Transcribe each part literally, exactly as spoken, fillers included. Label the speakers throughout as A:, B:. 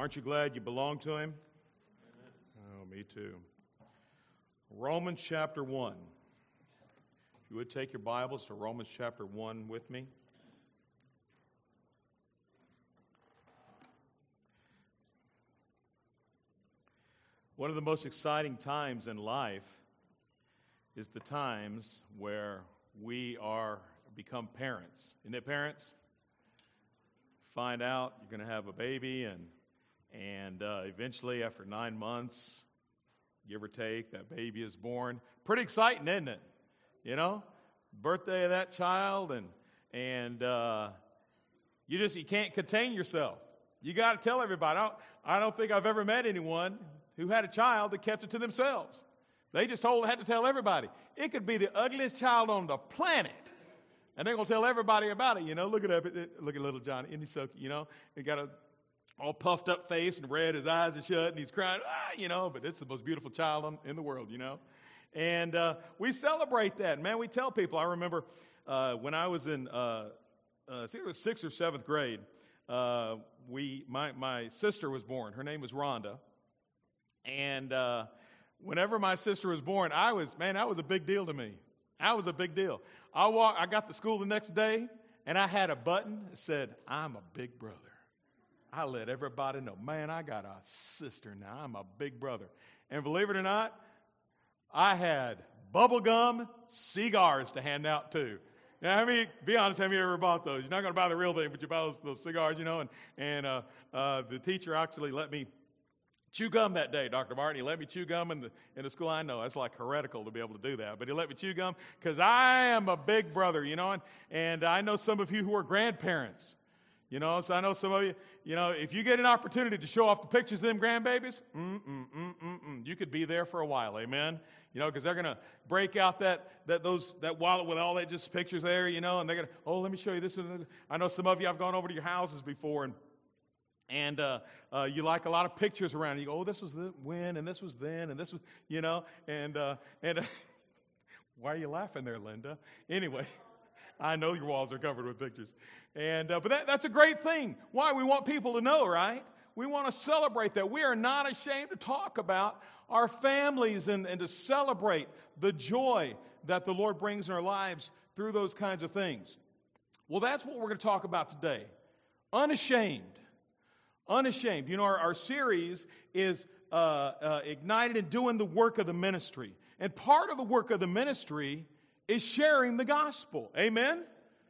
A: Aren't you glad you belong to him? Amen. Oh, me too. Romans chapter one. If you would take your Bibles to Romans chapter one with me. One of the most exciting times in life is the times where we are become parents. Isn't it, parents? Find out you're going to have a baby, and and uh, eventually, after nine months, give or take, that baby is born. Pretty exciting, isn't it? You know, birthday of that child, and and uh, you just you can't contain yourself. You got to tell everybody. I don't, I don't think I've ever met anyone who had a child that kept it to themselves. They just told had to tell everybody. It could be the ugliest child on the planet, and they're gonna tell everybody about it. You know, look at that, look at little Johnny, and he's so, you know, he got a all puffed up face and red, his eyes are shut, and he's crying, ah, you know. But it's the most beautiful child on, in the world, you know. And uh, we celebrate that, man. We tell people. I remember uh, when I was in, uh, uh, I think it was sixth or seventh grade. Uh, we, my my sister was born. Her name was Rhonda, and uh, whenever my sister was born, I was, man, that was a big deal to me. That was a big deal. I walk, I got to school the next day, and I had a button that said, "I'm a big brother." I let everybody know, man, I got a sister now. I'm a big brother. And believe it or not, I had bubble gum, cigars to hand out too. Now, I mean, be honest, have you ever bought those? You're not going to buy the real thing, but you buy those, those cigars, you know. And, and uh, uh, the teacher actually let me chew gum that day, Doctor Martin. He let me chew gum in the, in the school. I know that's like heretical to be able to do that, but he let me chew gum because I am a big brother, you know. And, and I know some of you who are grandparents, you know. So I know some of you, you know, if you get an opportunity to show off the pictures of them grandbabies, mm, mm, mm, mm, mm, you could be there for a while, amen. You know, because they're going to break out that that those that wallet with all that just pictures there, you know, and they're going to, oh, let me show you this. I know some of you, I've gone over to your houses before, and And uh, uh, you like a lot of pictures around. You go, oh, this was the when, and this was then, and this was, you know, and uh, and uh, why are you laughing there, Linda? Anyway, I know your walls are covered with pictures, and uh, but that, that's a great thing. Why? We want people to know, right? We want to celebrate that. We are not ashamed to talk about our families and, and to celebrate the joy that the Lord brings in our lives through those kinds of things. Well, that's what we're going to talk about today. Unashamed. Unashamed. You know, our, our series is uh, uh, ignited in doing the work of the ministry. And part of the work of the ministry is sharing the gospel. Amen?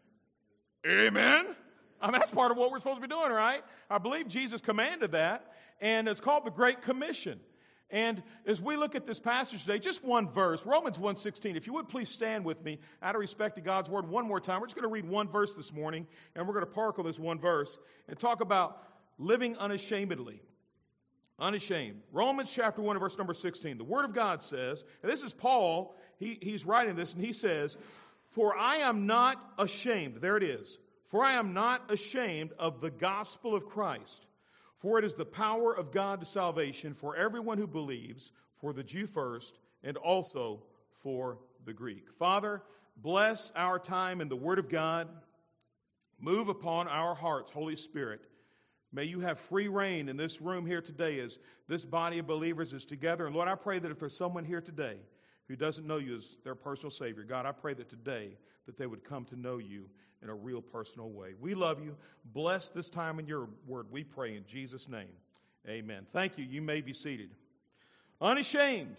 A: Amen? I mean, that's part of what we're supposed to be doing, right? I believe Jesus commanded that. And it's called the Great Commission. And as we look at this passage today, just one verse, Romans one sixteen. If you would please stand with me out of respect to God's word one more time. We're just going to read one verse this morning. And we're going to park on this one verse and talk about living unashamedly. Unashamed. Romans chapter one, verse number sixteen. The Word of God says, and this is Paul, he, he's writing this, and he says, "For I am not ashamed," there it is, "for I am not ashamed of the gospel of Christ, for it is the power of God to salvation for everyone who believes, for the Jew first, and also for the Greek." Father, bless our time in the Word of God. Move upon our hearts, Holy Spirit. May you have free reign in this room here today as this body of believers is together. And Lord, I pray that if there's someone here today who doesn't know you as their personal Savior, God, I pray that today that they would come to know you in a real personal way. We love you. Bless this time in your word, we pray in Jesus' name. Amen. Thank you. You may be seated. Unashamed.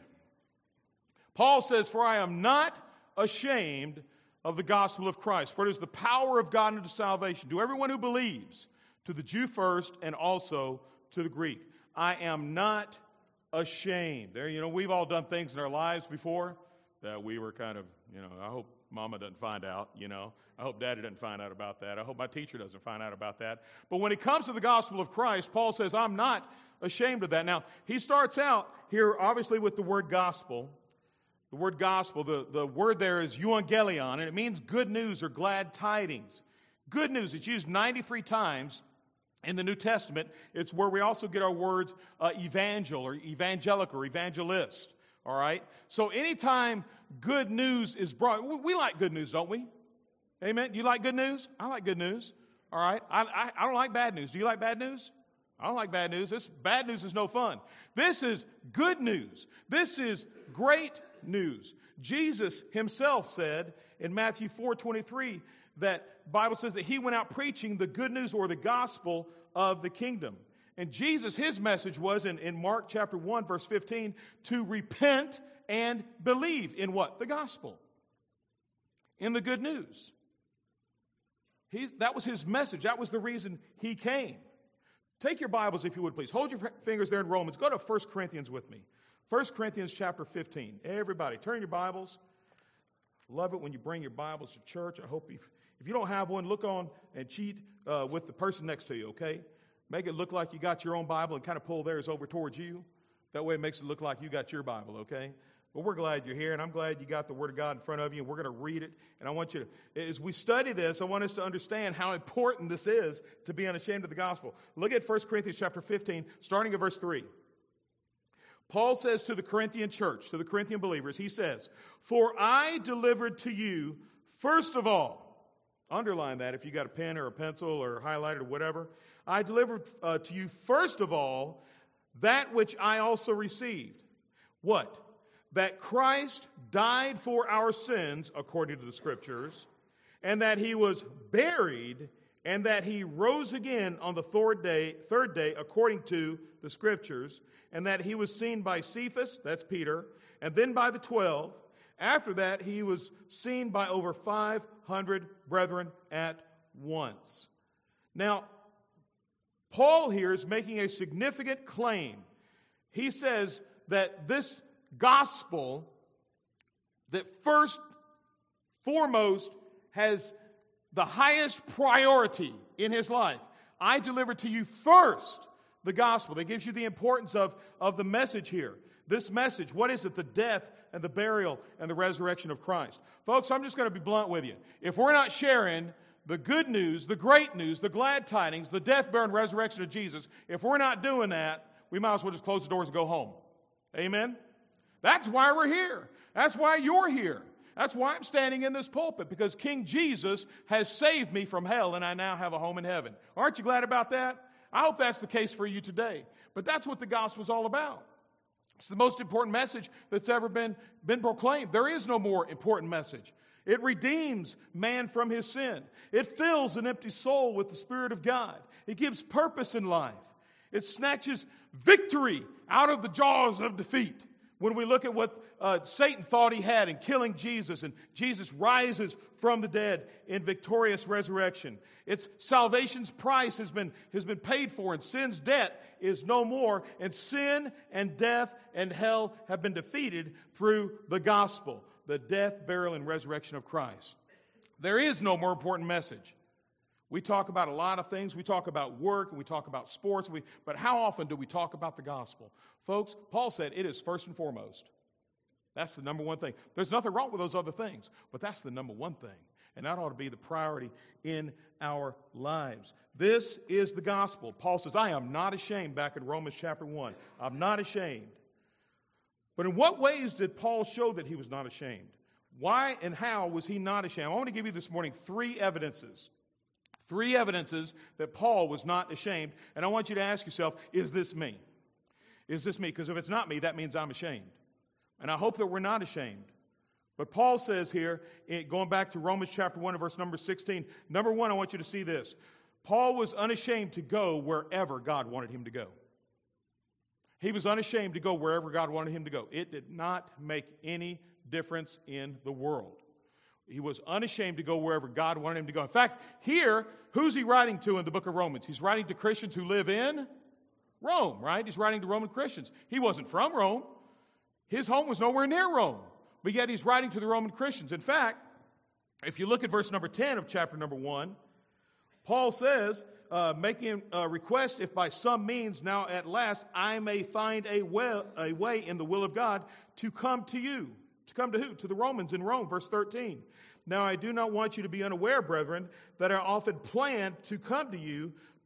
A: Paul says, "For I am not ashamed of the gospel of Christ, for it is the power of God unto salvation to everyone who believes, to the Jew first, and also to the Greek." I am not ashamed. There, you know, we've all done things in our lives before that we were kind of, you know, I hope Mama doesn't find out, you know. I hope Daddy doesn't find out about that. I hope my teacher doesn't find out about that. But when it comes to the gospel of Christ, Paul says, I'm not ashamed of that. Now, he starts out here, obviously, with the word gospel. The word gospel, the, the word there is euangelion, and it means good news or glad tidings. Good news, it's used ninety-three times in the New Testament. It's where we also get our words uh, evangel or evangelic or evangelist. All right? So anytime good news is brought, we, we like good news, don't we? Amen? You like good news? I like good news. All right? I, I, I don't like bad news. Do you like bad news? I don't like bad news. This bad news is no fun. This is good news. This is great news. Jesus himself said in Matthew four twenty-three that the Bible says that he went out preaching the good news or the gospel of the kingdom. And Jesus, his message was in, in Mark chapter one, verse fifteen, to repent and believe in what? The gospel. In the good news. He, that was his message. That was the reason he came. Take your Bibles, if you would, please. Hold your fingers there in Romans. Go to First Corinthians with me. First Corinthians chapter fifteen. Everybody, turn your Bibles. Love it when you bring your Bibles to church. I hope if, if you don't have one, look on and cheat uh, with the person next to you, okay? Make it look like you got your own Bible and kind of pull theirs over towards you. That way it makes it look like you got your Bible, okay? But we're glad you're here, and I'm glad you got the Word of God in front of you, and we're going to read it. And I want you to, as we study this, I want us to understand how important this is to be unashamed of the gospel. Look at First Corinthians chapter fifteen, starting at verse three. Paul says to the Corinthian church, to the Corinthian believers, he says, "For I delivered to you, first of all," underline that if you got a pen or a pencil or highlighter or whatever, "I delivered uh, to you, first of all, that which I also received." What? That Christ died for our sins, according to the Scriptures, and that he was buried, and that he rose again on the third day, third day, according to the Scriptures, and that he was seen by Cephas, that's Peter, and then by the twelve. After that, he was seen by over five hundred brethren at once. Now, Paul here is making a significant claim. He says that this gospel that first, foremost, has the highest priority in his life. I deliver to you first the gospel. That gives you the importance of, of the message here. This message, what is it? The death and the burial and the resurrection of Christ. Folks, I'm just going to be blunt with you. If we're not sharing the good news, the great news, the glad tidings, the death, burial, and resurrection of Jesus, if we're not doing that, we might as well just close the doors and go home. Amen? That's why we're here. That's why you're here. That's why I'm standing in this pulpit, because King Jesus has saved me from hell and I now have a home in heaven. Aren't you glad about that? I hope that's the case for you today. But that's what the gospel is all about. It's the most important message that's ever been, been proclaimed. There is no more important message. It redeems man from his sin. It fills an empty soul with the Spirit of God. It gives purpose in life. It snatches victory out of the jaws of defeat. When we look at what uh, Satan thought he had in killing Jesus, and Jesus rises from the dead in victorious resurrection. It's salvation's price has been, has been paid for, and sin's debt is no more, and sin and death and hell have been defeated through the gospel, the death, burial, and resurrection of Christ. There is no more important message. We talk about a lot of things. We talk about work, and we talk about sports, we, but how often do we talk about the gospel? Folks, Paul said it is first and foremost. That's the number one thing. There's nothing wrong with those other things, but that's the number one thing. And that ought to be the priority in our lives. This is the gospel. Paul says, I am not ashamed, back in Romans chapter one. I'm not ashamed. But in what ways did Paul show that he was not ashamed? Why and how was he not ashamed? I want to give you this morning three evidences. Three evidences that Paul was not ashamed. And I want you to ask yourself, is this me? Is this me? Because if it's not me, that means I'm ashamed. And I hope that we're not ashamed. But Paul says here, going back to Romans chapter one and verse number sixteen, number one, I want you to see this. Paul was unashamed to go wherever God wanted him to go. He was unashamed to go wherever God wanted him to go. It did not make any difference in the world. He was unashamed to go wherever God wanted him to go. In fact, here, who's he writing to in the book of Romans? He's writing to Christians who live in Rome, right? He's writing to Roman Christians. He wasn't from Rome. His home was nowhere near Rome. But yet he's writing to the Roman Christians. In fact, if you look at verse number ten of chapter number one, Paul says, uh, making a request, if by some means now at last I may find a way, a way in the will of God to come to you. To come to who? To the Romans in Rome, verse thirteen. Now I do not want you to be unaware, brethren, that I often planned to come to you,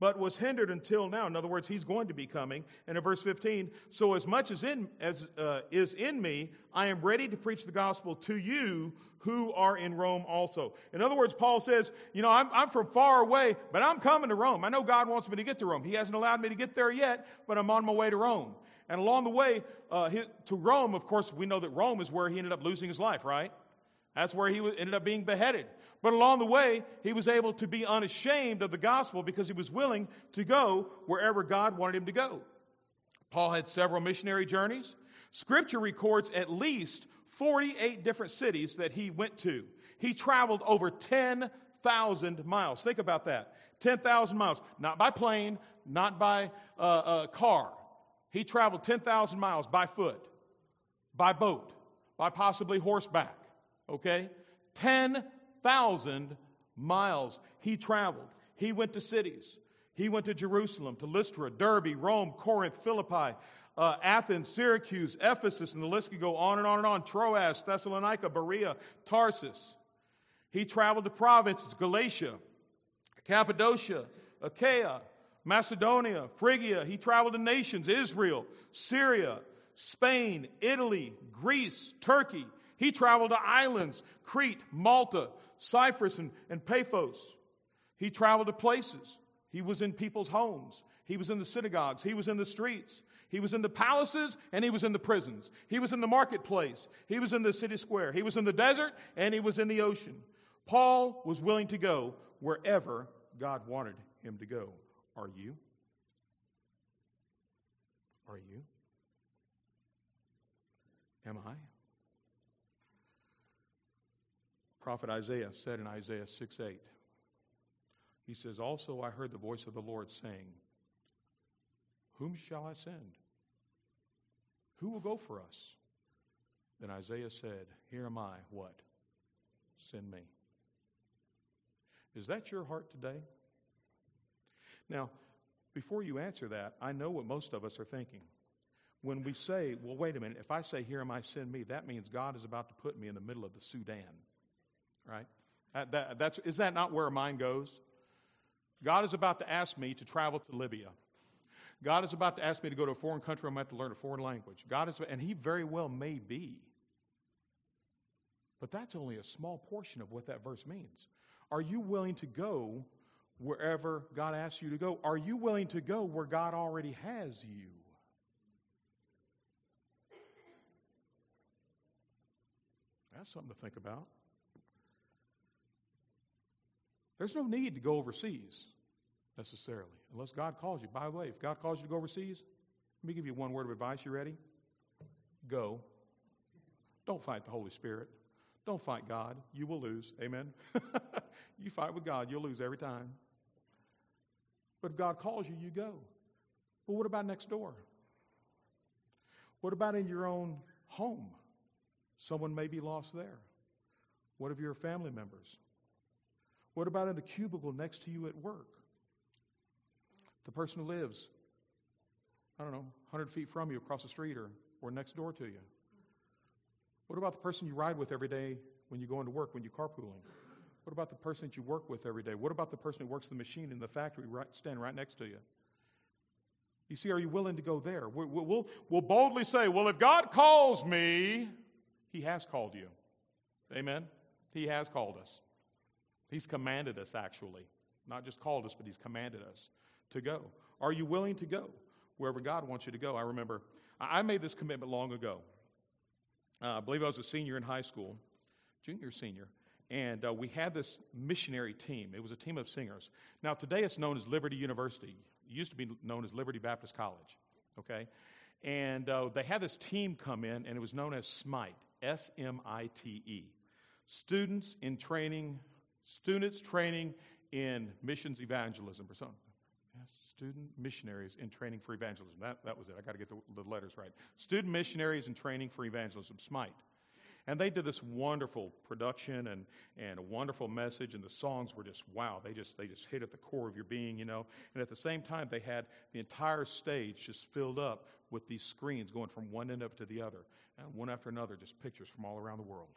A: but was hindered until now. In other words, he's going to be coming. And in verse fifteen, so as much as in as uh, is in me, I am ready to preach the gospel to you who are in Rome also. In other words, Paul says, you know, I'm, I'm from far away, but I'm coming to Rome. I know God wants me to get to Rome. He hasn't allowed me to get there yet, but I'm on my way to Rome. And along the way uh, to Rome, of course, we know that Rome is where he ended up losing his life, right? That's where he ended up being beheaded. But along the way, he was able to be unashamed of the gospel because he was willing to go wherever God wanted him to go. Paul had several missionary journeys. Scripture records at least forty-eight different cities that he went to. He traveled over ten thousand miles. Think about that. ten thousand miles. Not by plane, not by uh, uh, car. He traveled ten thousand miles by foot, by boat, by possibly horseback. Okay? ten thousand miles he traveled. He went to cities. He went to Jerusalem, to Lystra, Derbe, Rome, Corinth, Philippi, uh, Athens, Syracuse, Ephesus, and the list could go on and on and on. Troas, Thessalonica, Berea, Tarsus. He traveled to provinces, Galatia, Cappadocia, Achaia, Macedonia, Phrygia. He traveled to nations, Israel, Syria, Spain, Italy, Greece, Turkey. He traveled to islands, Crete, Malta, Cyprus, and, and Paphos. He traveled to places. He was in people's homes. He was in the synagogues. He was in the streets. He was in the palaces, and he was in the prisons. He was in the marketplace. He was in the city square. He was in the desert, and he was in the ocean. Paul was willing to go wherever God wanted him to go. Are you? Are you? Am I? Prophet Isaiah said in Isaiah six eight, he says, also I heard the voice of the Lord saying, whom shall I send? Who will go for us? Then Isaiah said, here am I, what? Send me. Is that your heart today? Now, before you answer that, I know what most of us are thinking. When we say, well, wait a minute, if I say, here am I, send me, that means God is about to put me in the middle of the Sudan. Right? That, that, that's, is that not where mine goes? God is about to ask me to travel to Libya. God is about to ask me to go to a foreign country. I'm going to have to learn a foreign language. God is, and he very well may be. But that's only a small portion of what that verse means. Are you willing to go wherever God asks you to go? Are you willing to go where God already has you? That's something to think about. There's no need to go overseas necessarily, unless God calls you. By the way, if God calls you to go overseas, let me give you one word of advice. You ready? Go. Don't fight the Holy Spirit. Don't fight God. You will lose. Amen? You fight with God, you'll lose every time. But if God calls you, you go. But what about next door? What about in your own home? Someone may be lost there. What of your family members? What about in the cubicle next to you at work? The person who lives, I don't know, one hundred feet from you across the street or, or next door to you. What about the person you ride with every day when you go into work, when you're carpooling? What about the person that you work with every day? What about the person who works the machine in the factory right, standing right next to you? You see, are you willing to go there? We'll, we'll, we'll boldly say, well, if God calls me, he has called you. Amen? He has called us. He's commanded us, actually. Not just called us, but he's commanded us to go. Are you willing to go wherever God wants you to go? I remember I made this commitment long ago. Uh, I believe I was a senior in high school, junior, senior, and uh, we had this missionary team. It was a team of singers. Now, today it's known as Liberty University. It used to be known as Liberty Baptist College, okay? And uh, they had this team come in, and it was known as SMITE, S M I T E, Students in Training, Students Training in Missions Evangelism or something. Yes, student missionaries in training for evangelism. That, that was it. I got to get the, the letters right. Student missionaries in training for evangelism, SMITE. And they did this wonderful production and, and a wonderful message, and the songs were just, wow, they just they just hit at the core of your being, you know. And at the same time, they had the entire stage just filled up with these screens going from one end of it to the other, and one after another, just pictures from all around the world.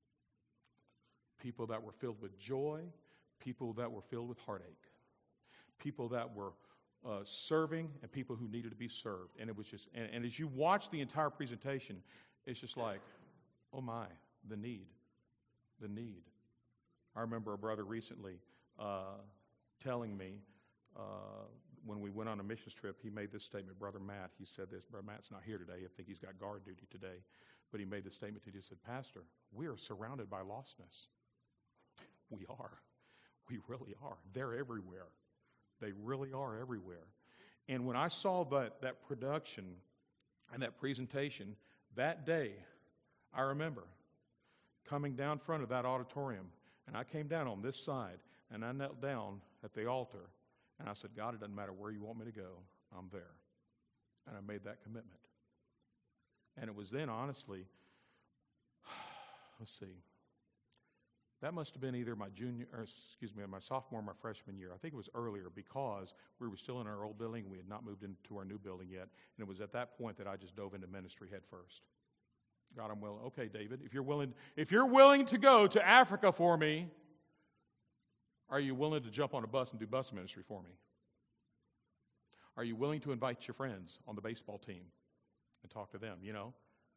A: People that were filled with joy, people that were filled with heartache, people that were uh, serving and people who needed to be served. And it was just, and, and as you watch the entire presentation, it's just like, oh my, the need, the need. I remember a brother recently uh, telling me uh, when we went on a missions trip, he made this statement. Brother Matt, he said this. Brother Matt's not here today. I think he's got guard duty today. But he made this statement. He just said, Pastor, we are surrounded by lostness. We are. We really are. They're everywhere. They really are everywhere. And when I saw that, that production and that presentation, that day, I remember coming down front of that auditorium, and I came down on this side, and I knelt down at the altar, and I said, God, it doesn't matter where you want me to go, I'm there. And I made that commitment. And it was then, honestly, let's see, that must have been either my junior, or excuse me, my sophomore or my freshman year. I think it was earlier because we were still in our old building. We had not moved into our new building yet. And it was at that point that I just dove into ministry head first. God, I'm willing. Okay, David, if you're willing, if you're willing to go to Africa for me, are you willing to jump on a bus and do bus ministry for me? Are you willing to invite your friends on the baseball team and talk to them, you know?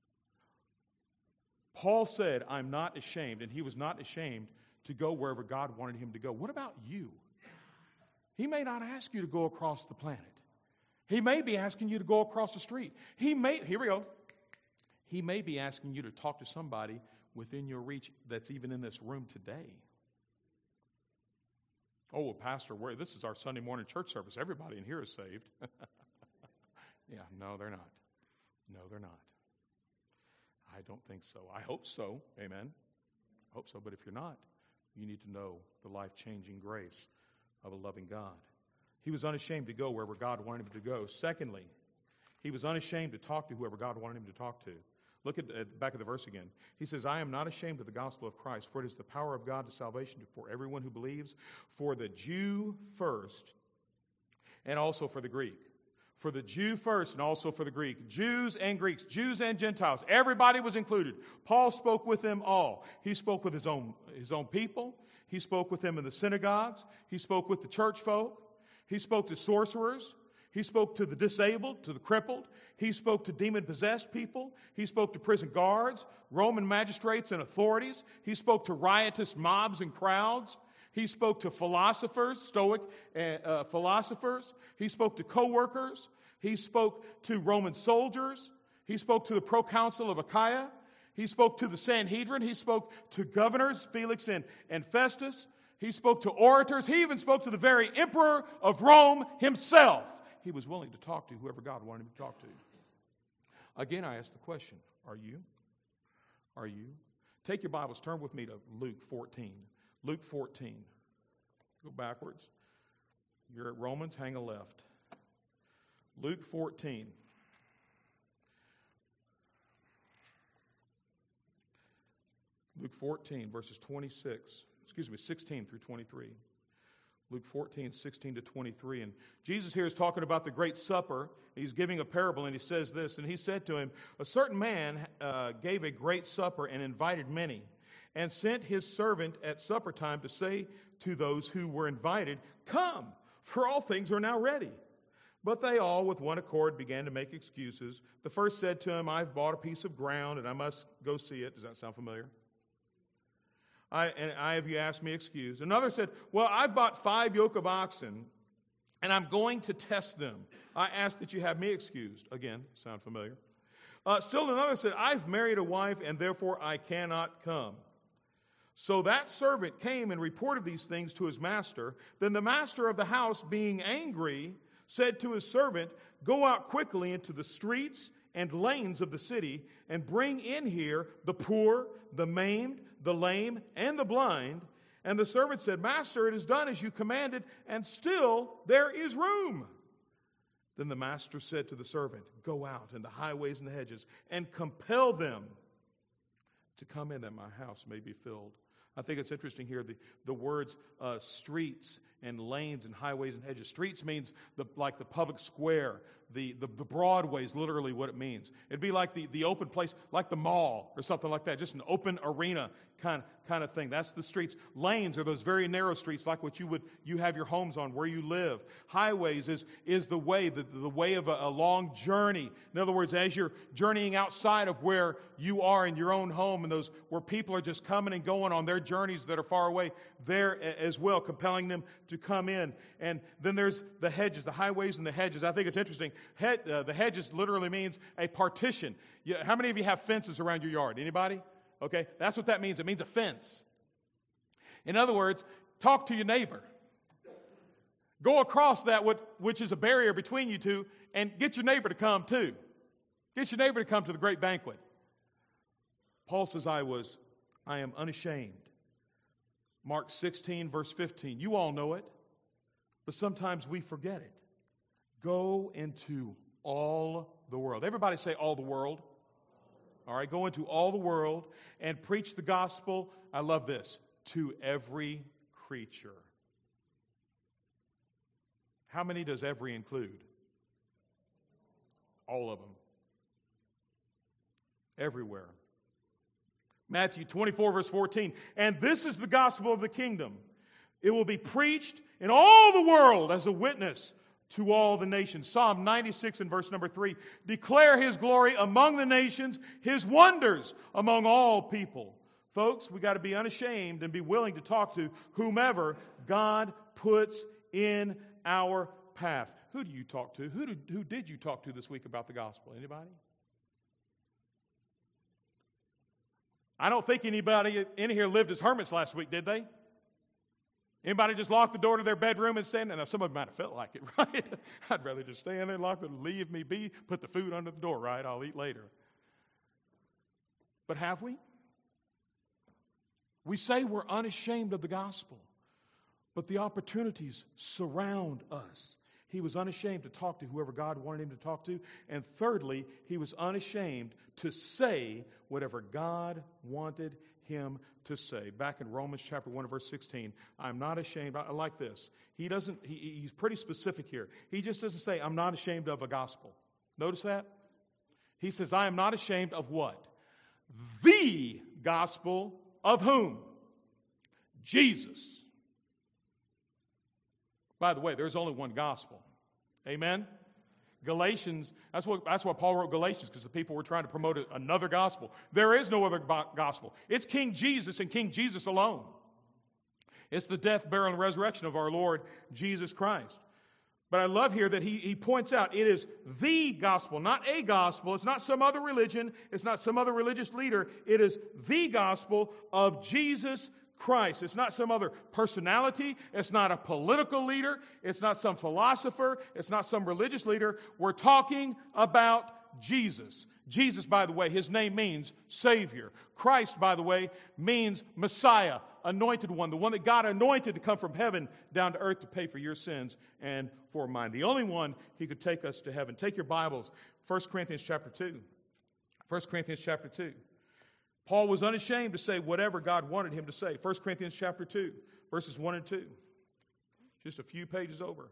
A: Paul said, I'm not ashamed, and he was not ashamed to go wherever God wanted him to go. What about you? He may not ask you to go across the planet. He may be asking you to go across the street. He may, here we go. He may be asking you to talk to somebody within your reach that's even in this room today. Oh, well, Pastor, where, this is our Sunday morning church service. Everybody in here is saved. Yeah, no, they're not. No, they're not. I don't think so. I hope so. Amen. I hope so. But if you're not, you need to know the life-changing grace of a loving God. He was unashamed to go wherever God wanted him to go. Secondly, he was unashamed to talk to whoever God wanted him to talk to. Look at the back of the verse again. He says, I am not ashamed of the gospel of Christ, for it is the power of God to salvation for everyone who believes, for the Jew first, and also for the Greek. For the Jew first and also for the Greek. Jews and Greeks, Jews and Gentiles. Everybody was included. Paul spoke with them all. He spoke with his own, his own people. He spoke with them in the synagogues. He spoke with the church folk. He spoke to sorcerers. He spoke to the disabled, to the crippled. He spoke to demon-possessed people. He spoke to prison guards, Roman magistrates and authorities. He spoke to riotous mobs and crowds. He spoke to philosophers, Stoic uh, philosophers. He spoke to co-workers. He spoke to Roman soldiers. He spoke to the proconsul of Achaia. He spoke to the Sanhedrin. He spoke to governors, Felix and, and Festus. He spoke to orators. He even spoke to the very emperor of Rome himself. He was willing to talk to whoever God wanted him to talk to. Again, I ask the question, are you? Are you? Take your Bibles, turn with me to Luke fourteen. Luke fourteen. Go backwards. You're at Romans, hang a left. Luke fourteen. Luke fourteen, verses twenty-six, excuse me, sixteen through twenty-three. Luke fourteen, sixteen to twenty-three. And Jesus here is talking about the Great Supper. He's giving a parable, and he says this, and he said to him, a certain man uh, gave a great supper and invited many, and sent his servant at supper time to say to those who were invited, come, for all things are now ready. But they all, with one accord, began to make excuses. The first said to him, I've bought a piece of ground, and I must go see it. Does that sound familiar? I, and I have you asked me excuse. Another said, well, I've bought five yoke of oxen, and I'm going to test them. I ask that you have me excused. Again, sound familiar? Uh, still another said, I've married a wife, and therefore I cannot come. So that servant came and reported these things to his master. Then the master of the house, being angry, said to his servant, go out quickly into the streets and lanes of the city, and bring in here the poor, the maimed, the lame, and the blind. And the servant said, Master, it is done as you commanded, and still there is room. Then the master said to the servant, go out in the highways and the hedges, and compel them to come in that my house may be filled. I think it's interesting here, the, the words uh, streets and lanes and highways and hedges. Streets means the, like the public square, the, the, the Broadway is literally what it means. It'd be like the, the open place, like the mall or something like that, just an open arena kind, kind of thing. That's the streets. Lanes are those very narrow streets like what you would you have your homes on where you live. Highways is, is the way, the, the way of a, a long journey. In other words, as you're journeying outside of where you are in your own home and those where people are just coming and going on their journeys that are far away, there as well, compelling them to come in. And then there's the hedges, the highways and the hedges. I think it's interesting. Head, uh, the hedges literally means a partition. You, how many of you have fences around your yard? Anybody? Okay, that's what that means. It means a fence. In other words, talk to your neighbor. Go across that which is a barrier between you two and get your neighbor to come too. Get your neighbor to come to the great banquet. Paul says, I was, I am unashamed. Mark sixteen, verse fifteen. You all know it, but sometimes we forget it. Go into all the world. Everybody say all the world. All right, go into all the world and preach the gospel. I love this. To every creature. How many does every include? All of them. Everywhere. Matthew twenty-four, verse fourteen. And this is the gospel of the kingdom. It will be preached in all the world as a witness to all the nations. Psalm ninety-six and verse number three. Declare His glory among the nations, His wonders among all people. Folks, we got to be unashamed and be willing to talk to whomever God puts in our path. Who do you talk to? Who did, who did you talk to this week about the gospel? Anybody? I don't think anybody in here lived as hermits last week, did they? Anybody just lock the door to their bedroom and stand there? Now, some of them might have felt like it, right? I'd rather just stay in there, lock it, leave me be, put the food under the door, right? I'll eat later. But have we? We say we're unashamed of the gospel, but the opportunities surround us. He was unashamed to talk to whoever God wanted him to talk to. And thirdly, he was unashamed to say whatever God wanted him to say. Back in Romans chapter one, verse sixteen, I'm not ashamed. I, I like this. He doesn't, he, he's pretty specific here. He just doesn't say, I'm not ashamed of a gospel. Notice that? He says, I am not ashamed of what? The gospel of whom? Jesus. By the way, there's only one gospel. Amen? Galatians, that's what, that's why Paul wrote Galatians, because the people were trying to promote another gospel. There is no other gospel. It's King Jesus and King Jesus alone. It's the death, burial, and resurrection of our Lord Jesus Christ. But I love here that he, he points out it is the gospel, not a gospel. It's not some other religion. It's not some other religious leader. It is the gospel of Jesus Christ. It's not some other personality. It's not a political leader. It's not some philosopher. It's not some religious leader. We're talking about Jesus. Jesus, by the way, his name means Savior. Christ, by the way, means Messiah, anointed one, the one that God anointed to come from heaven down to earth to pay for your sins and for mine. The only one he could take us to heaven. Take your Bibles, First Corinthians chapter two. First Corinthians chapter two. Paul was unashamed to say whatever God wanted him to say. First Corinthians chapter two, verses one and two. Just a few pages over.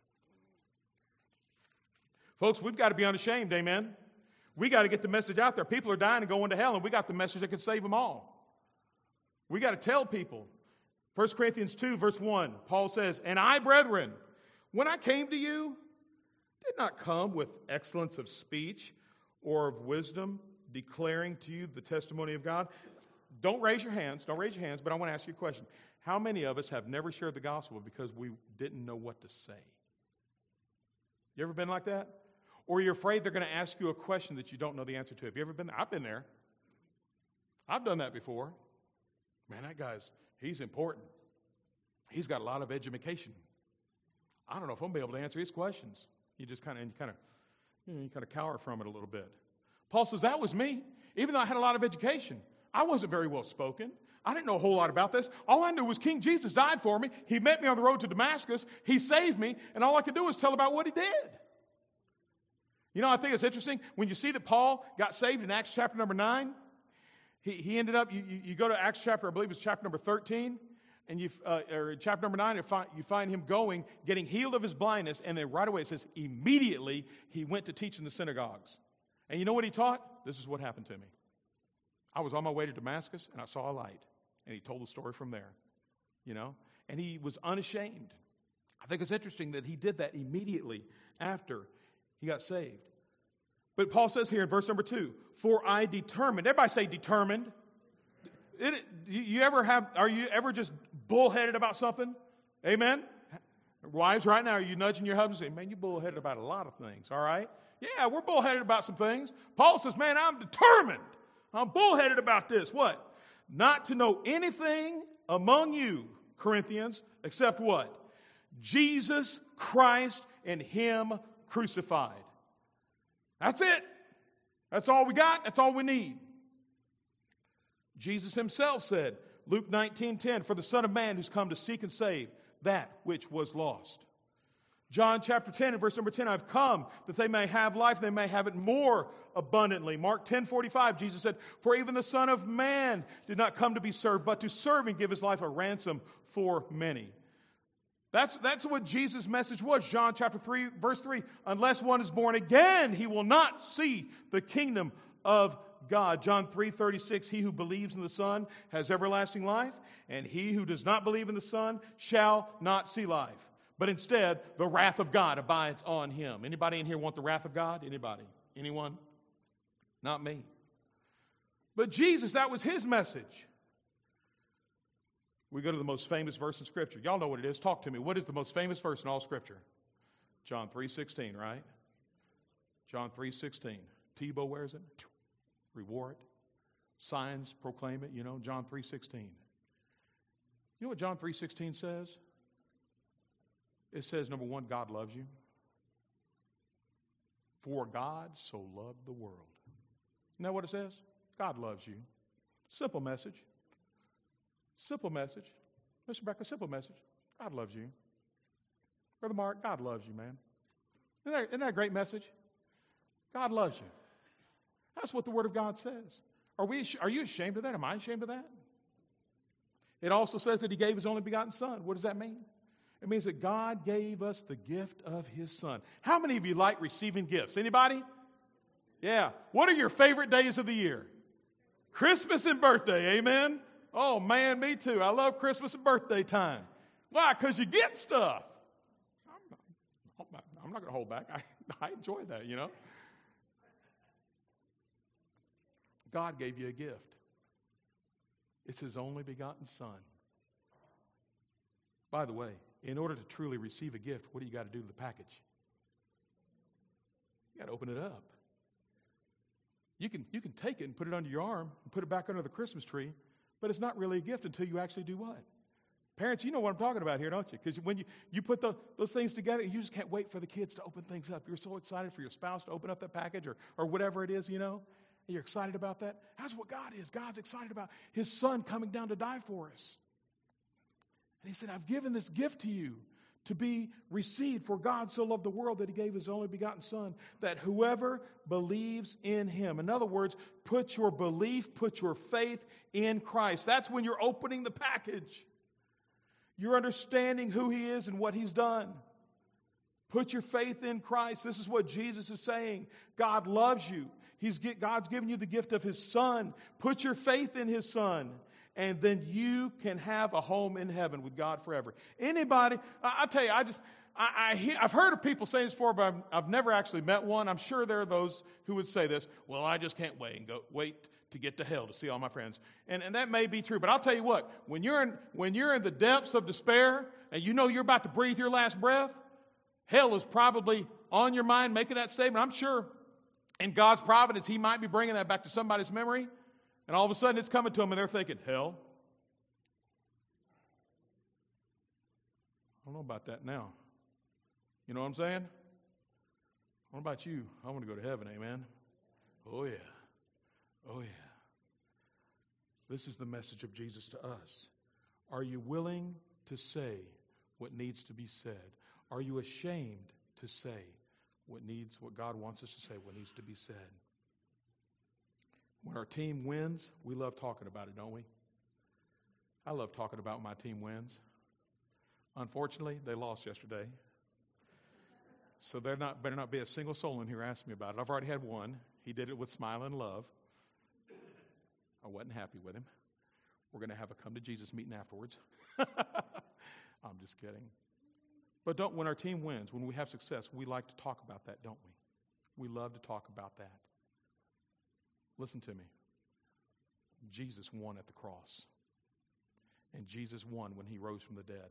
A: Folks, we've got to be unashamed, amen? We got to get the message out there. People are dying and going to hell, and we got the message that can save them all. We got to tell people. First Corinthians two, verse one, Paul says, And I, brethren, when I came to you, did not come with excellence of speech or of wisdom, declaring to you the testimony of God. Don't raise your hands. Don't raise your hands, but I want to ask you a question. How many of us have never shared the gospel because we didn't know what to say? You ever been like that? Or you're afraid they're going to ask you a question that you don't know the answer to. Have you ever been there? I've been there. I've done that before. Man, that guy's, he's important. He's got a lot of education. I don't know if I'm going to be able to answer his questions. You just kind of, you kind of, you know, you kind of cower from it a little bit. Paul says, that was me. Even though I had a lot of education, I wasn't very well spoken. I didn't know a whole lot about this. All I knew was King Jesus died for me. He met me on the road to Damascus. He saved me. And all I could do was tell about what he did. You know, I think it's interesting. When you see that Paul got saved in Acts chapter number nine, he, he ended up, you, you, you go to Acts chapter, I believe it's chapter number thirteen. And you, uh, or in chapter number nine, you find, you find him going, getting healed of his blindness, and then right away it says, immediately he went to teach in the synagogues. And you know what he taught? This is what happened to me. I was on my way to Damascus, and I saw a light. And he told the story from there, you know. And he was unashamed. I think it's interesting that he did that immediately after he got saved. But Paul says here in verse number two, for I determined. Everybody say determined. It, you ever have, are you ever just bullheaded about something? Amen? Wives, right now, are you nudging your husband and saying, man, you bullheaded about a lot of things, all right? Yeah, we're bullheaded about some things. Paul says, man, I'm determined. I'm bullheaded about this. What? Not to know anything among you, Corinthians, except what? Jesus Christ and Him crucified. That's it. That's all we got. That's all we need. Jesus himself said, Luke nineteen ten, for the Son of Man who's come to seek and save that which was lost. John chapter ten and verse number ten, I've come that they may have life, they may have it more abundantly. Mark ten forty-five, Jesus said, for even the Son of Man did not come to be served, but to serve and give his life a ransom for many. That's, that's what Jesus' message was. John chapter three, verse three, unless one is born again, he will not see the kingdom of God. John three thirty-six, he who believes in the Son has everlasting life, and he who does not believe in the Son shall not see life. But instead, the wrath of God abides on him. Anybody in here want the wrath of God? Anybody? Anyone? Not me. But Jesus, that was his message. We go to the most famous verse in Scripture. Y'all know what it is. Talk to me. What is the most famous verse in all Scripture? John three sixteen, right? John three sixteen. Tebow wears it. Reward it. Signs proclaim it. You know, John three sixteen. You know what John three sixteen says? It says, number one, God loves you. For God so loved the world. Isn't that what it says? God loves you. Simple message. Simple message. Mister Becker, simple message. God loves you. Brother Mark, God loves you, man. Isn't that, isn't that a great message? God loves you. That's what the Word of God says. Are we? Are you ashamed of that? Am I ashamed of that? It also says that He gave His only begotten Son. What does that mean? It means that God gave us the gift of His Son. How many of you like receiving gifts? Anybody? Yeah. What are your favorite days of the year? Christmas and birthday, amen? Oh, man, me too. I love Christmas and birthday time. Why? Because you get stuff. I'm not, I'm not going to hold back. I, I enjoy that, you know. God gave you a gift. It's His only begotten Son. By the way, in order to truly receive a gift, what do you got to do to the package? You got to open it up. You can, you can take it and put it under your arm and put it back under the Christmas tree, but it's not really a gift until you actually do what? Parents, you know what I'm talking about here, don't you? Because when you, you put the, those things together, you just can't wait for the kids to open things up. You're so excited for your spouse to open up that package or, or whatever it is, you know. And you're excited about that. That's what God is. God's excited about His Son coming down to die for us. And He said, I've given this gift to you to be received. For God so loved the world that He gave His only begotten Son, that whoever believes in Him. In other words, put your belief, put your faith in Christ. That's when you're opening the package. You're understanding who He is and what He's done. Put your faith in Christ. This is what Jesus is saying. God loves you. He's, God's given you the gift of His Son. Put your faith in His Son. And then you can have a home in heaven with God forever. Anybody, I, I tell you, I just, I, I hear, I've heard of people saying this before, but I've, I've never actually met one. I'm sure there are those who would say this, well, I just can't wait and go wait to get to hell to see all my friends. And, and that may be true, but I'll tell you what, when you're in, when you're in the depths of despair and you know you're about to breathe your last breath, hell is probably on your mind making that statement. I'm sure in God's providence, He might be bringing that back to somebody's memory. And all of a sudden it's coming to them and they're thinking, hell? I don't know about that now. You know what I'm saying? What about you? I want to go to heaven, amen? Oh, yeah. Oh, yeah. This is the message of Jesus to us. Are you willing to say what needs to be said? Are you ashamed to say what needs, what God wants us to say, what needs to be said? When our team wins, we love talking about it, don't we? I love talking about when my team wins. Unfortunately, they lost yesterday. So there not better not be a single soul in here asking me about it. I've already had one. He did it with smile and love. I wasn't happy with him. We're going to have a come to Jesus meeting afterwards. I'm just kidding. But don't when our team wins, when we have success, we like to talk about that, don't we? We love to talk about that. Listen to me. Jesus won at the cross. And Jesus won when he rose from the dead.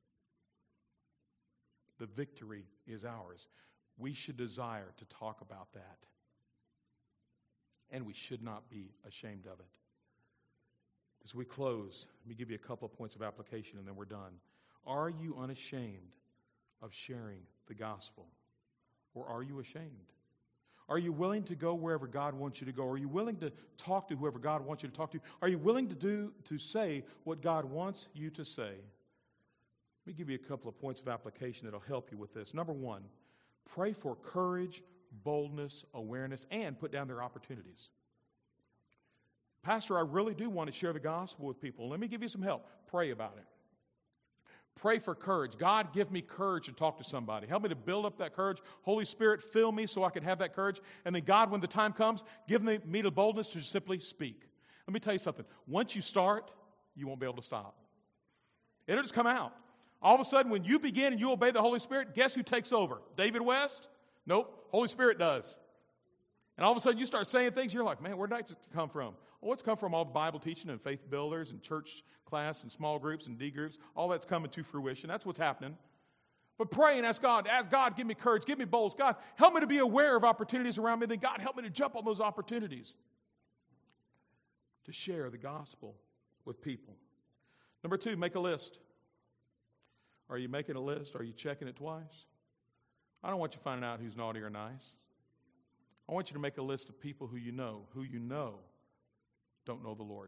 A: The victory is ours. We should desire to talk about that. And we should not be ashamed of it. As we close, let me give you a couple of points of application and then we're done. Are you unashamed of sharing the gospel? Or are you ashamed? Are you willing to go wherever God wants you to go? Are you willing to talk to whoever God wants you to talk to? Are you willing to do to say what God wants you to say? Let me give you a couple of points of application that will help you with this. Number one, pray for courage, boldness, awareness, and put down their opportunities. Pastor, I really do want to share the gospel with people. Let me give you some help. Pray about it. Pray for courage. God, give me courage to talk to somebody. Help me to build up that courage. Holy Spirit, fill me so I can have that courage. And then God, when the time comes, give me, me the boldness to simply speak. Let me tell you something. Once you start, you won't be able to stop. It'll just come out. All of a sudden, when you begin and you obey the Holy Spirit, guess who takes over? David West? Nope. Holy Spirit does. And all of a sudden, you start saying things, you're like, man, where did that come from? Well, it's come from all the Bible teaching and faith builders and church class and small groups and D groups. All that's coming to fruition. That's what's happening. But pray and ask God, ask God, give me courage, give me boldness. God, help me to be aware of opportunities around me. Then God, help me to jump on those opportunities to share the gospel with people. Number two, make a list. Are you making a list? Are you checking it twice? I don't want you finding out who's naughty or nice. I want you to make a list of people who you know, who you know don't know the Lord.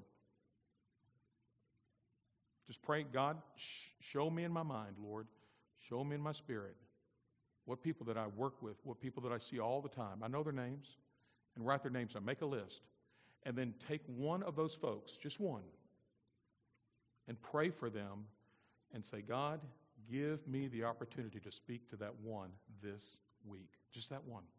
A: Just pray, God, sh- show me in my mind, Lord. Show me in my spirit what people that I work with, what people that I see all the time. I know their names, and write their names down. Make a list. And then take one of those folks, just one, and pray for them and say, God, give me the opportunity to speak to that one this week. Just that one.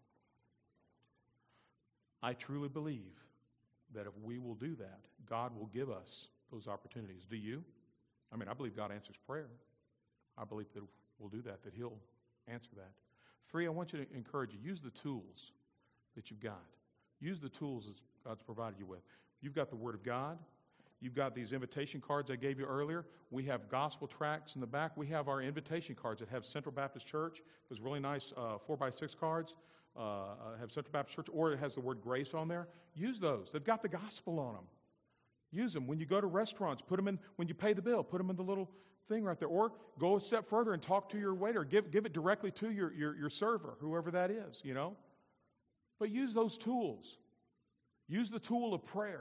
A: I truly believe that if we will do that, God will give us those opportunities. Do you? I mean, I believe God answers prayer. I believe that if we'll do that, that He'll answer that. Three, I want you to encourage you. Use the tools that you've got. Use the tools that God's provided you with. You've got the Word of God. You've got these invitation cards I gave you earlier. We have gospel tracts in the back. We have our invitation cards that have Central Baptist Church. Those really nice uh, four by six cards. Uh, have Central Baptist Church, or it has the word grace on there. Use those. They've got the gospel on them. Use them. When you go to restaurants, put them in, when you pay the bill, put them in the little thing right there. Or go a step further and talk to your waiter. Give, give it directly to your, your, your server, whoever that is, you know. But use those tools. Use the tool of prayer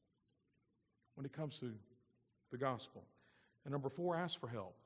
A: when it comes to the gospel. And number four, ask for help.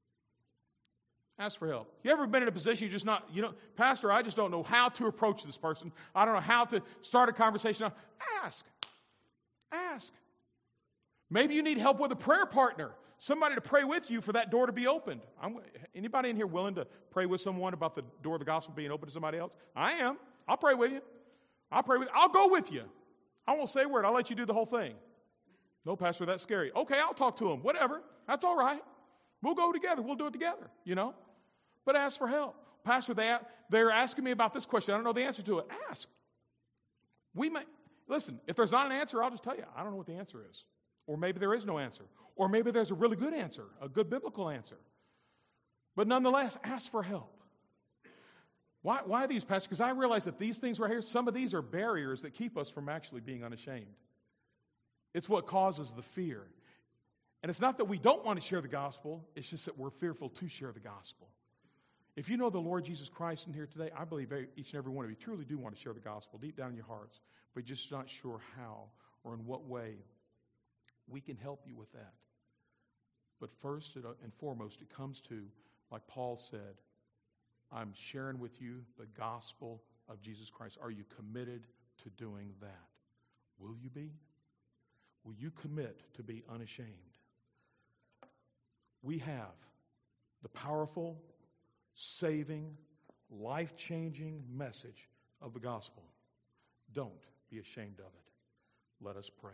A: Ask for help. You ever been in a position you just not, you know, Pastor, I just don't know how to approach this person. I don't know how to start a conversation. Ask. Ask. Maybe you need help with a prayer partner. Somebody to pray with you for that door to be opened. I'm, anybody in here willing to pray with someone about the door of the gospel being open to somebody else? I am. I'll pray with you. I'll pray with you. I'll go with you. I won't say a word. I'll let you do the whole thing. No, Pastor, that's scary. Okay, I'll talk to him. Whatever. That's all right. We'll go together. We'll do it together, you know. But ask for help. Pastor, they, they're asking me about this question. I don't know the answer to it. Ask. We may, listen, if there's not an answer, I'll just tell you, I don't know what the answer is. Or maybe there is no answer. Or maybe there's a really good answer, a good biblical answer. But nonetheless, ask for help. Why, why these, Pastor? Because I realize that these things right here, some of these are barriers that keep us from actually being unashamed. It's what causes the fear. And it's not that we don't want to share the gospel, it's just that we're fearful to share the gospel. If you know the Lord Jesus Christ in here today, I believe each and every one of you truly do want to share the gospel deep down in your hearts, but you're just not sure how or in what way we can help you with that. But first and foremost, it comes to, like Paul said, I'm sharing with you the gospel of Jesus Christ. Are you committed to doing that? Will you be? Will you commit to be unashamed?
B: we have the powerful, saving, life-changing message of the gospel. Don't be ashamed of it. Let us pray.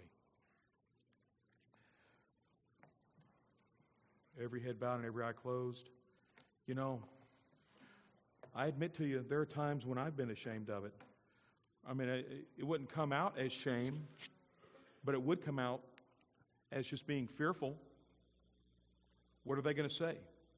B: Every head bowed and every eye closed. You know, I admit to you, there are times when I've been ashamed of it. I mean, it, it wouldn't come out as shame, but it would come out as just being fearful. What are they going to say?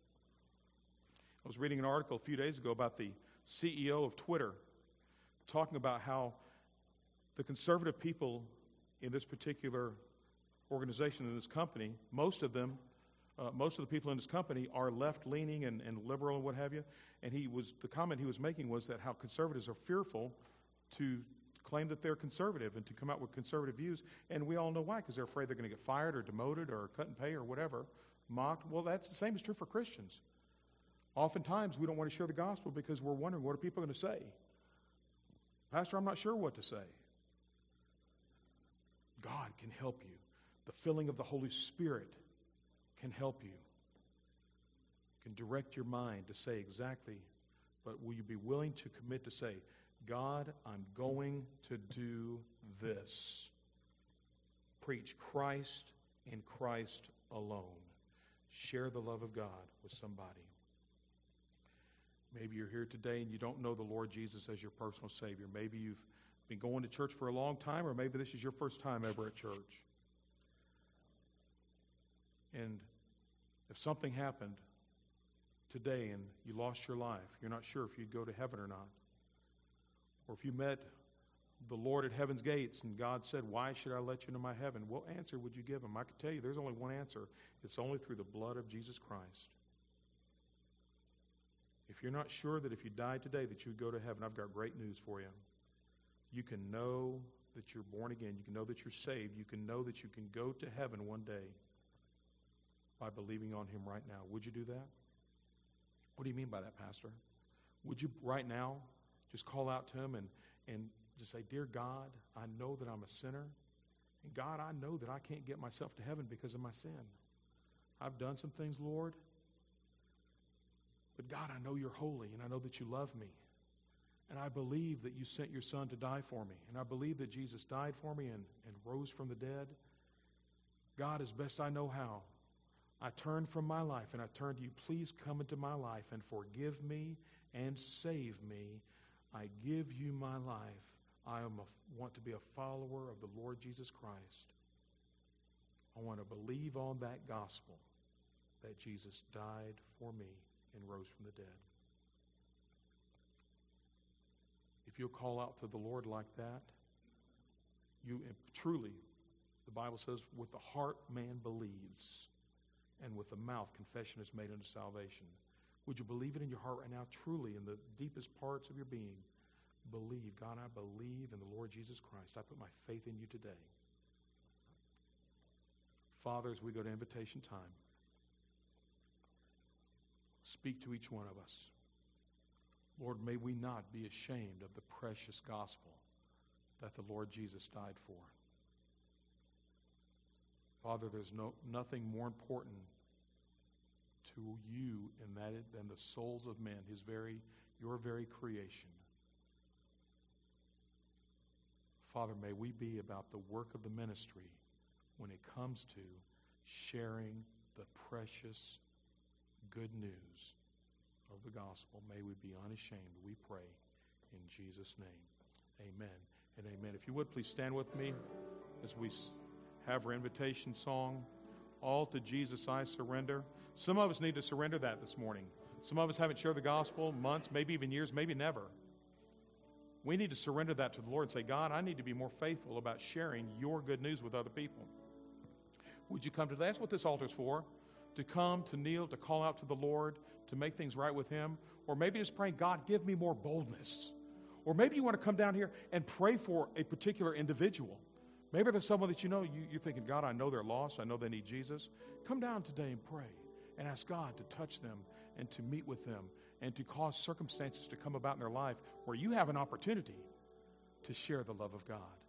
B: I was reading an article a few days ago about the C E O of Twitter talking about how the conservative people in this particular organization, in this company, most of them, uh, most of the people in this company are left-leaning and, and liberal and what have you. And he was the comment he was making was that how conservatives are fearful to claim that they're conservative and to come out with conservative views. And we all know why, because they're afraid they're going to get fired or demoted or cut in pay or whatever, mocked. Well, that's the same is true for Christians. Oftentimes, we don't want to share the gospel because we're wondering, what are people going to say? Pastor, I'm not sure what to say. God can help you. The filling of the Holy Spirit can help you, can direct your mind to say exactly, but will you be willing to commit to say, God, I'm going to do this. Preach Christ and Christ alone. Share the love of God with somebody. Maybe you're here today and you don't know the Lord Jesus as your personal Savior. Maybe you've been going to church for a long time, or maybe this is your first time ever at church. And if something happened today and you lost your life, you're not sure if you'd go to heaven or not. Or if you met the Lord at heaven's gates and God said, why should I let you into my heaven? What answer would you give him? I can tell you there's only one answer. It's only through the blood of Jesus Christ. If you're not sure that if you died today that you would go to heaven, I've got great news for you. You can know that you're born again. You can know that you're saved. You can know that you can go to heaven one day by believing on him right now. Would you do that? What do you mean by that, Pastor? Would you right now just call out to him and, and just say, Dear God, I know that I'm a sinner. And God, I know that I can't get myself to heaven because of my sin. I've done some things, Lord. But God, I know you're holy, and I know that you love me. And I believe that you sent your son to die for me. And I believe that Jesus died for me and, and rose from the dead. God, as best I know how, I turn from my life and I turn to you. Please come into my life and forgive me and save me. I give you my life. I am a, want to be a follower of the Lord Jesus Christ. I want to believe on that gospel that Jesus died for me and rose from the dead. If you'll call out to the Lord like that, you truly, the Bible says, with the heart man believes, and with the mouth confession is made unto salvation. Would you believe it in your heart right now, truly, in the deepest parts of your being? Believe, God, I believe in the Lord Jesus Christ. I put my faith in you today. Father, as we go to invitation time, speak to each one of us. Lord, may we not be ashamed of the precious gospel that the Lord Jesus died for. Father, there's no nothing more important to you in that than the souls of men, his very, your very creation. Father, may we be about the work of the ministry when it comes to sharing the precious good news of the gospel. May we be unashamed, we pray, in Jesus' name. Amen and amen. If you would, please stand with me as we have our invitation song, All to Jesus I Surrender. Some of us need to surrender that this morning. Some of us haven't shared the gospel months, maybe even years, maybe never. We need to surrender that to the Lord and say, God, I need to be more faithful about sharing your good news with other people. Would you come today? That's what this altar is for. To come, to kneel, to call out to the Lord, to make things right with him. Or maybe just praying, God, give me more boldness. Or maybe you want to come down here and pray for a particular individual. Maybe there's someone that you know, you, you're thinking, God, I know they're lost. I know they need Jesus. Come down today and pray and ask God to touch them and to meet with them and to cause circumstances to come about in their life where you have an opportunity to share the love of God.